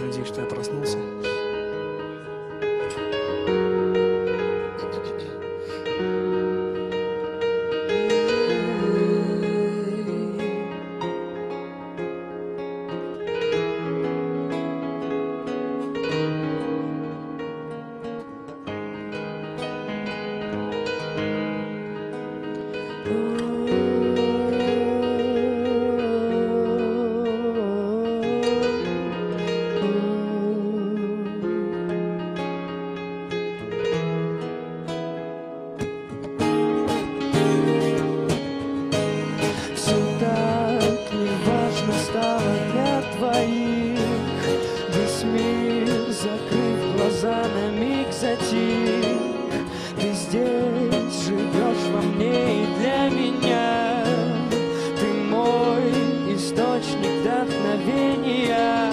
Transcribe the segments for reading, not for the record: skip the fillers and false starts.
надеюсь, что я проснулся. Весь мир, закрыв глаза, на миг затих. Ты здесь живешь во мне и для меня. Ты мой источник вдохновения.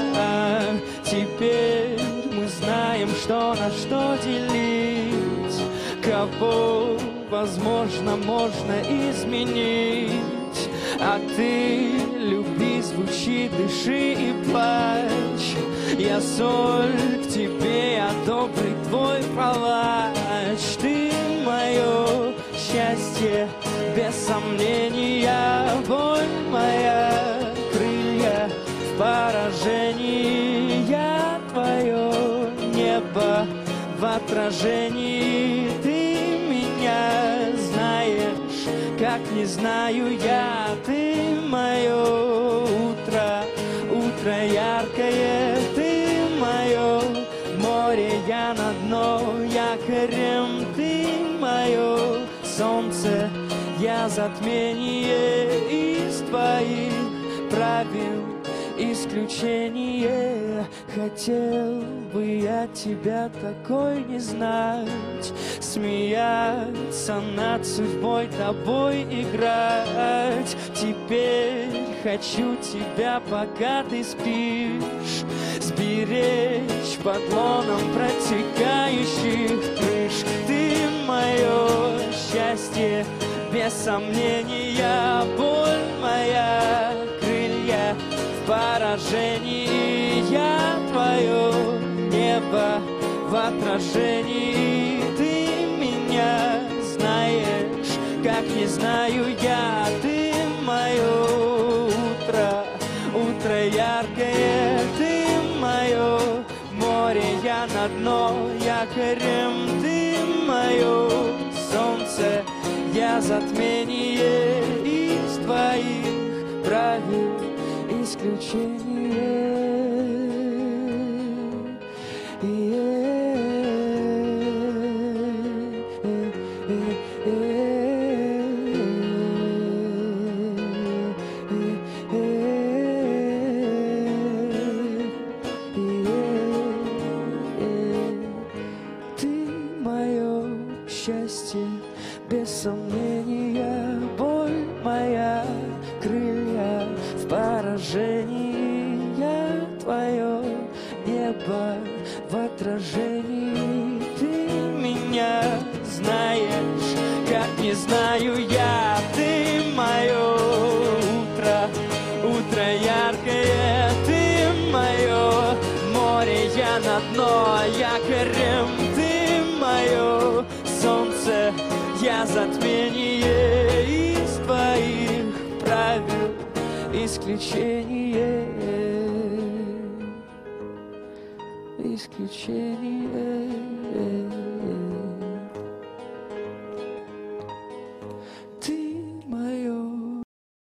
Теперь мы знаем, что на что делить. Кого, возможно, можно изменить. А ты люби, звучи, дыши и плачь. Я соль к тебе, я добрый твой палач. Ты мое счастье, без сомнения. Боль моя, крылья в поражении. Я твое небо в отражении. Ты меня знаешь, как не знаю я. Ты мое утро, утро яркое. Ты мое море, я на дно якорем. Ты мое солнце, я затмение. Из твоих правил исключение. Хотел бы я тебя такой не знать. Смеяться над судьбой, тобой играть. Теперь хочу тебя, пока ты спишь, сберечь под лоном протекающих крыш. Ты мое счастье, без сомнения. Боль моя, крылья в поражении. Я твое небо в отражении. Ты меня знаешь, как не знаю я. Ты мое утро, утро яркое. Ты мое море, я на дно якорем. Ты мое солнце, я затмение. Из твоих правил исключение. Счастье, без сомнения. Боль моя, крылья в поражении. Я твое небо в отражении. Ты меня знаешь, как не знаю я. Ты мое утро, утро яркое. Ты мое море, я на дно якорем. Ты мое солнце, я затмение. Из твоих правил исключение. Исключение.